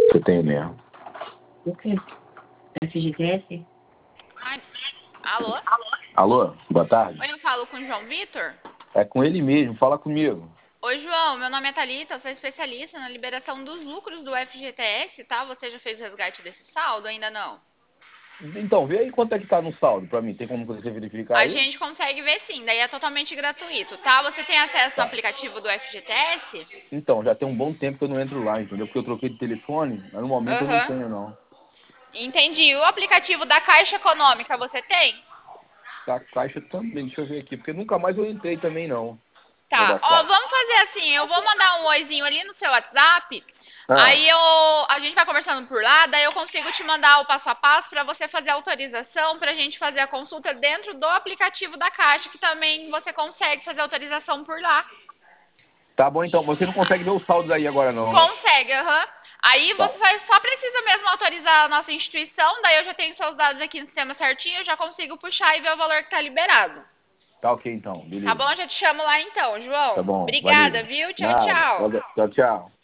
Você tem mesmo. O quê? FGTS? Ai, alô? Alô, boa tarde. Oi, eu falo com o João Vitor? É com ele mesmo, fala comigo. Oi, João, meu nome é Thalita, eu sou especialista na liberação dos lucros do FGTS, tá? Você já fez o resgate desse saldo? Ainda não? Então, vê aí quanto é que tá no saldo pra mim. Tem como você verificar A aí? gente consegue ver sim, daí é totalmente gratuito, tá? Você tem acesso no Tá. aplicativo do FGTS? Então, já tem um bom tempo que eu não entro lá, entendeu? Porque eu troquei de telefone, mas no momento eu não Aham. tenho, não. Entendi. O aplicativo da Caixa Econômica você tem? Da Caixa também, deixa eu ver aqui, porque nunca mais eu entrei também, não. No Tá. da Ó, Caixa. vamos fazer assim, eu vou mandar um oizinho ali no seu WhatsApp, Ah, aí a gente vai conversando por lá, daí eu consigo te mandar o passo a passo para você fazer a autorização, pra gente fazer a consulta dentro do aplicativo da Caixa, que também você consegue fazer a autorização por lá. tá bom então. Você não consegue ver os saldos aí agora, não, né? Consegue, aham. Aí Tá. você só precisa mesmo autorizar a nossa instituição, daí eu já tenho seus dados aqui no sistema certinho, eu já consigo puxar e ver o valor que tá liberado. Tá ok então, Tá beleza. bom? Já te chamo lá então, Tá João. bom, Obrigada, valeu. viu? Tchau, Nada. tchau. Tchau, tchau.